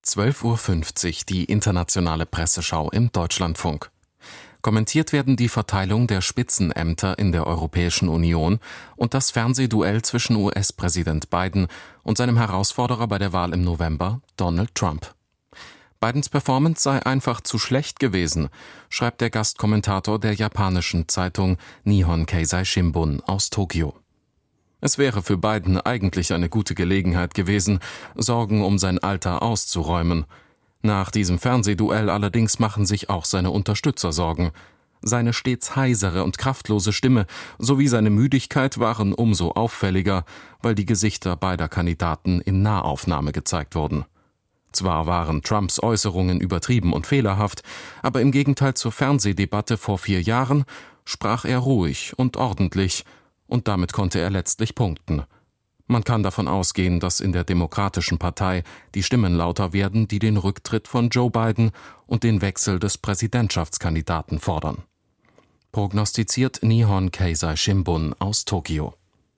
12:50 Uhr die internationale Presseschau im Deutschlandfunk. Kommentiert werden die Verteilung der Spitzenämter in der Europäischen Union und das Fernsehduell zwischen US-Präsident Biden und seinem Herausforderer bei der Wahl im November, Donald Trump. Bidens Performance sei einfach zu schlecht gewesen, schreibt der Gastkommentator der japanischen Zeitung Nihon Keizai Shimbun aus Tokio. Es wäre für Biden eigentlich eine gute Gelegenheit gewesen, Sorgen um sein Alter auszuräumen. Nach diesem Fernsehduell allerdings machen sich auch seine Unterstützer Sorgen. Seine stets heisere und kraftlose Stimme sowie seine Müdigkeit waren umso auffälliger, weil die Gesichter beider Kandidaten in Nahaufnahme gezeigt wurden. Zwar waren Trumps Äußerungen übertrieben und fehlerhaft, aber im Gegenteil zur Fernsehdebatte vor 4 Jahren sprach er ruhig und ordentlich, und damit konnte er letztlich punkten. Man kann davon ausgehen, dass in der Demokratischen Partei die Stimmen lauter werden, die den Rücktritt von Joe Biden und den Wechsel des Präsidentschaftskandidaten fordern. Prognostiziert Nihon Keizai Shimbun aus Tokio.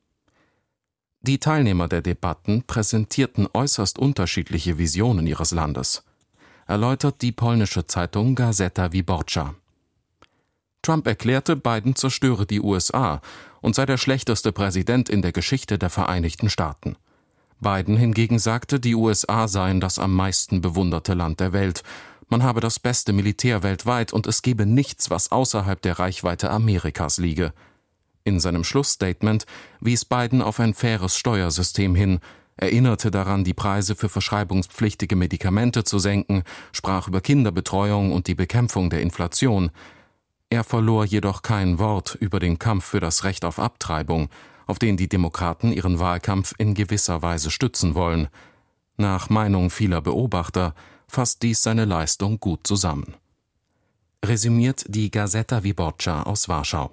Die Teilnehmer der Debatten präsentierten äußerst unterschiedliche Visionen ihres Landes, erläutert die polnische Zeitung Gazeta Wyborcza. Trump erklärte, Biden zerstöre die USA und sei der schlechteste Präsident in der Geschichte der Vereinigten Staaten. Biden hingegen sagte, die USA seien das am meisten bewunderte Land der Welt, man habe das beste Militär weltweit und es gebe nichts, was außerhalb der Reichweite Amerikas liege. In seinem Schlussstatement wies Biden auf ein faires Steuersystem hin, erinnerte daran, die Preise für verschreibungspflichtige Medikamente zu senken, sprach über Kinderbetreuung und die Bekämpfung der Inflation. Er verlor jedoch kein Wort über den Kampf für das Recht auf Abtreibung, auf den die Demokraten ihren Wahlkampf in gewisser Weise stützen wollen. Nach Meinung vieler Beobachter fasst dies seine Leistung gut zusammen. Resümiert die Gazeta Wyborcza aus Warschau.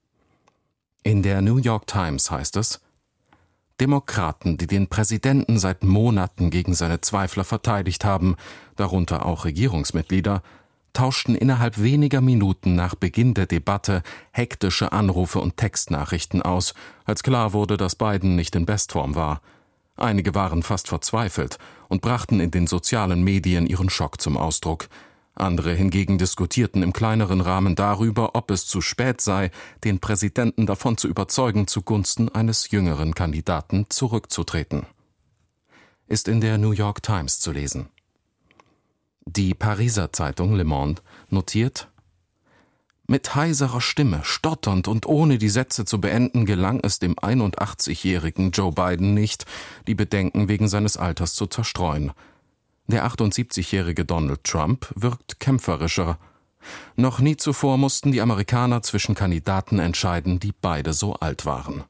In der New York Times heißt es: Demokraten, die den Präsidenten seit Monaten gegen seine Zweifler verteidigt haben, darunter auch Regierungsmitglieder, tauschten innerhalb weniger Minuten nach Beginn der Debatte hektische Anrufe und Textnachrichten aus, als klar wurde, dass Biden nicht in Bestform war. Einige waren fast verzweifelt und brachten in den sozialen Medien ihren Schock zum Ausdruck. Andere hingegen diskutierten im kleineren Rahmen darüber, ob es zu spät sei, den Präsidenten davon zu überzeugen, zugunsten eines jüngeren Kandidaten zurückzutreten. Ist in der New York Times zu lesen. Die Pariser Zeitung Le Monde notiert: Mit heiserer Stimme, stotternd und ohne die Sätze zu beenden, gelang es dem 81-jährigen Joe Biden nicht, die Bedenken wegen seines Alters zu zerstreuen. Der 78-jährige Donald Trump wirkt kämpferischer. Noch nie zuvor mussten die Amerikaner zwischen Kandidaten entscheiden, die beide so alt waren.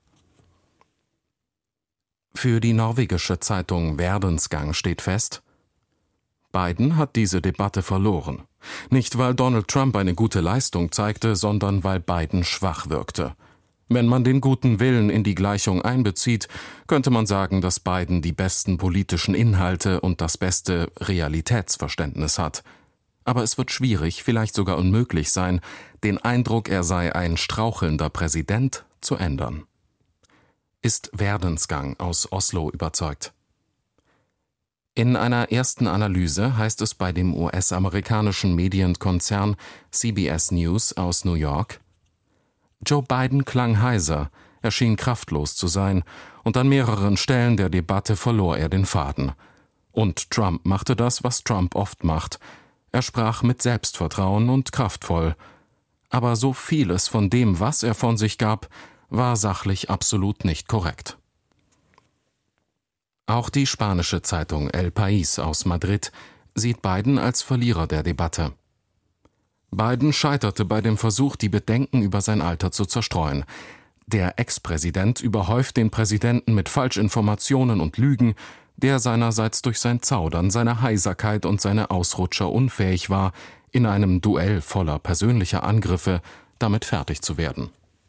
Für die norwegische Zeitung Verdensgang steht fest: Biden hat diese Debatte verloren. Nicht, weil Donald Trump eine gute Leistung zeigte, sondern weil Biden schwach wirkte. Wenn man den guten Willen in die Gleichung einbezieht, könnte man sagen, dass Biden die besten politischen Inhalte und das beste Realitätsverständnis hat. Aber es wird schwierig, vielleicht sogar unmöglich sein, den Eindruck, er sei ein strauchelnder Präsident, zu ändern. Ist Verdensgang aus Oslo überzeugt. In einer ersten Analyse heißt es bei dem US-amerikanischen Medienkonzern CBS News aus New York: Joe Biden klang heiser, er schien kraftlos zu sein, und an mehreren Stellen der Debatte verlor er den Faden. Und Trump machte das, was Trump oft macht. Er sprach mit Selbstvertrauen und kraftvoll. Aber so vieles von dem, was er von sich gab, war sachlich absolut nicht korrekt. Auch die spanische Zeitung El País aus Madrid sieht Biden als Verlierer der Debatte. Biden scheiterte bei dem Versuch, die Bedenken über sein Alter zu zerstreuen. Der Ex-Präsident überhäuft den Präsidenten mit Falschinformationen und Lügen, der seinerseits durch sein Zaudern, seine Heiserkeit und seine Ausrutscher unfähig war, in einem Duell voller persönlicher Angriffe damit fertig zu werden.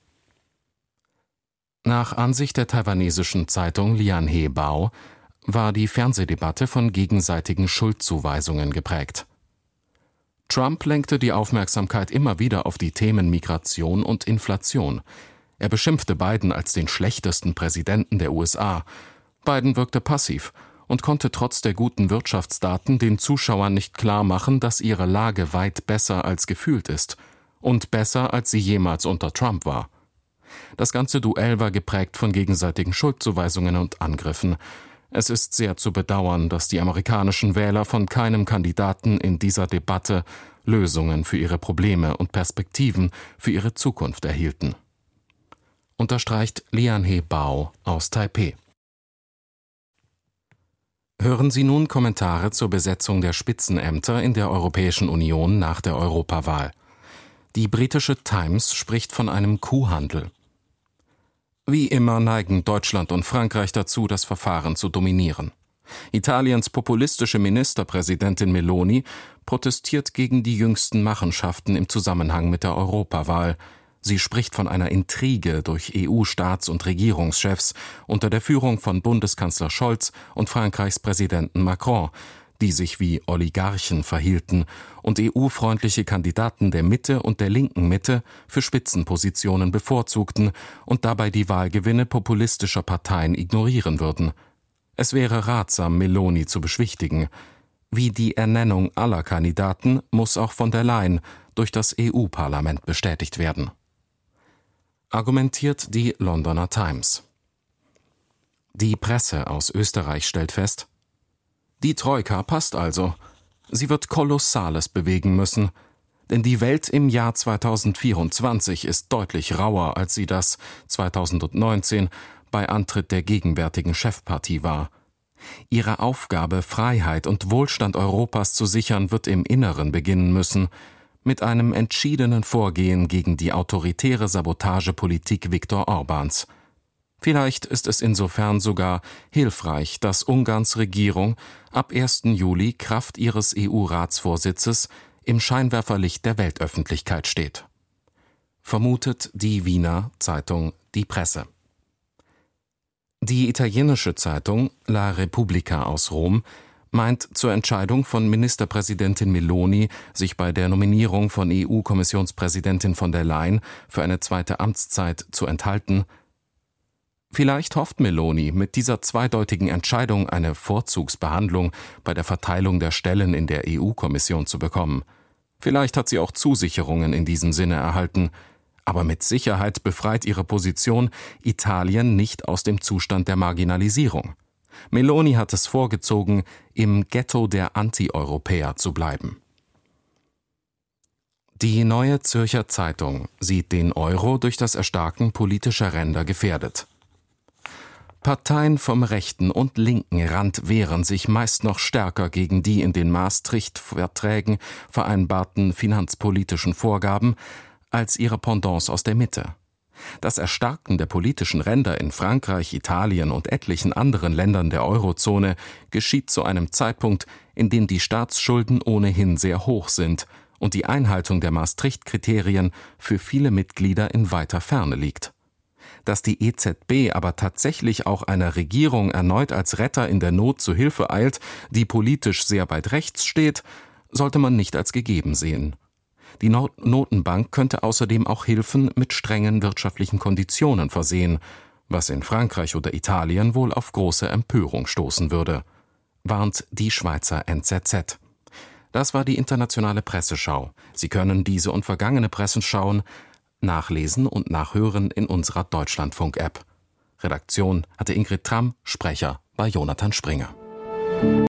Nach Ansicht der taiwanesischen Zeitung Lianhe Bao war die Fernsehdebatte von gegenseitigen Schuldzuweisungen geprägt. Trump lenkte die Aufmerksamkeit immer wieder auf die Themen Migration und Inflation. Er beschimpfte Biden als den schlechtesten Präsidenten der USA. Biden wirkte passiv und konnte trotz der guten Wirtschaftsdaten den Zuschauern nicht klar machen, dass ihre Lage weit besser als gefühlt ist und besser als sie jemals unter Trump war. Das ganze Duell war geprägt von gegenseitigen Schuldzuweisungen und Angriffen. Es ist sehr zu bedauern, dass die amerikanischen Wähler von keinem Kandidaten in dieser Debatte Lösungen für ihre Probleme und Perspektiven für ihre Zukunft erhielten. Unterstreicht Lianhe Bao aus Taipeh. Hören Sie nun Kommentare zur Besetzung der Spitzenämter in der Europäischen Union nach der Europawahl. Die britische Times spricht von einem Kuhhandel. Wie immer neigen Deutschland und Frankreich dazu, das Verfahren zu dominieren. Italiens populistische Ministerpräsidentin Meloni protestiert gegen die jüngsten Machenschaften im Zusammenhang mit der Europawahl. Sie spricht von einer Intrige durch EU-Staats- und Regierungschefs unter der Führung von Bundeskanzler Scholz und Frankreichs Präsidenten Macron, die sich wie Oligarchen verhielten und EU-freundliche Kandidaten der Mitte und der linken Mitte für Spitzenpositionen bevorzugten und dabei die Wahlgewinne populistischer Parteien ignorieren würden. Es wäre ratsam, Meloni zu beschwichtigen. Wie die Ernennung aller Kandidaten muss auch von der Leyen durch das EU-Parlament bestätigt werden. Argumentiert die Londoner Times. Die Presse aus Österreich stellt fest: Die Troika passt also. Sie wird Kolossales bewegen müssen. Denn die Welt im Jahr 2024 ist deutlich rauer, als sie das 2019 bei Antritt der gegenwärtigen Chefpartie war. Ihre Aufgabe, Freiheit und Wohlstand Europas zu sichern, wird im Inneren beginnen müssen, mit einem entschiedenen Vorgehen gegen die autoritäre Sabotagepolitik Viktor Orbáns. Vielleicht ist es insofern sogar hilfreich, dass Ungarns Regierung ab 1. Juli Kraft ihres EU-Ratsvorsitzes im Scheinwerferlicht der Weltöffentlichkeit steht. Vermutet die Wiener Zeitung Die Presse. Die italienische Zeitung La Repubblica aus Rom meint zur Entscheidung von Ministerpräsidentin Meloni, sich bei der Nominierung von EU-Kommissionspräsidentin von der Leyen für eine zweite Amtszeit zu enthalten: Vielleicht hofft Meloni, mit dieser zweideutigen Entscheidung eine Vorzugsbehandlung bei der Verteilung der Stellen in der EU-Kommission zu bekommen. Vielleicht hat sie auch Zusicherungen in diesem Sinne erhalten. Aber mit Sicherheit befreit ihre Position Italien nicht aus dem Zustand der Marginalisierung. Meloni hat es vorgezogen, im Ghetto der Anti-Europäer zu bleiben. Die Neue Zürcher Zeitung sieht den Euro durch das Erstarken politischer Ränder gefährdet. Parteien vom rechten und linken Rand wehren sich meist noch stärker gegen die in den Maastricht-Verträgen vereinbarten finanzpolitischen Vorgaben als ihre Pendants aus der Mitte. Das Erstarken der politischen Ränder in Frankreich, Italien und etlichen anderen Ländern der Eurozone geschieht zu einem Zeitpunkt, in dem die Staatsschulden ohnehin sehr hoch sind und die Einhaltung der Maastricht-Kriterien für viele Mitglieder in weiter Ferne liegt. Dass die EZB aber tatsächlich auch einer Regierung erneut als Retter in der Not zu Hilfe eilt, die politisch sehr weit rechts steht, sollte man nicht als gegeben sehen. Die Notenbank könnte außerdem auch Hilfen mit strengen wirtschaftlichen Konditionen versehen, was in Frankreich oder Italien wohl auf große Empörung stoßen würde, warnt die Schweizer NZZ. Das war die internationale Presseschau. Sie können diese und vergangene Pressenschauen nachlesen und nachhören in unserer Deutschlandfunk-App. Redaktion hatte Ingrid Tramm, Sprecher bei Jonathan Springer.